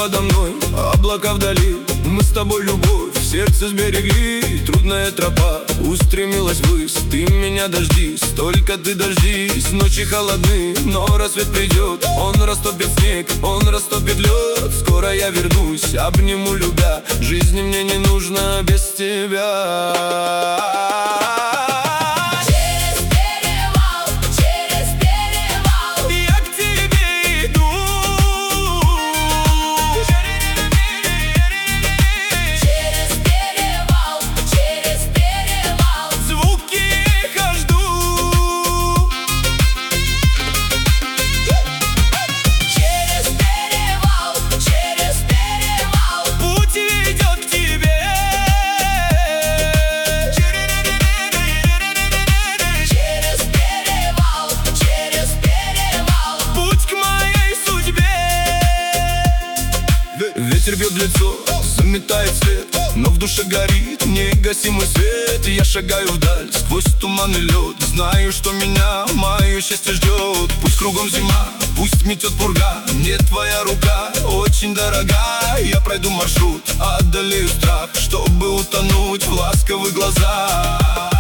подо мной, облака вдали. Мы с тобой любовь в сердце сберегли. Трудная тропа устремилась ввысь. Ты меня дождись, только ты дождись. Ночи холодны, но рассвет придет. Он растопит снег, он растопит лед. Скоро я вернусь, обниму любя. Жизни мне не нужно без тебя. Ветер бьет в лицо, заметает след, но в душе горит негасимый свет. И я шагаю вдаль, сквозь туман и лед. Знаю, что меня мое счастье ждет. Пусть кругом зима, пусть метет пурга, мне твоя рука очень дорога. Я пройду маршрут, одолею страх, чтобы утонуть в ласковых глазах.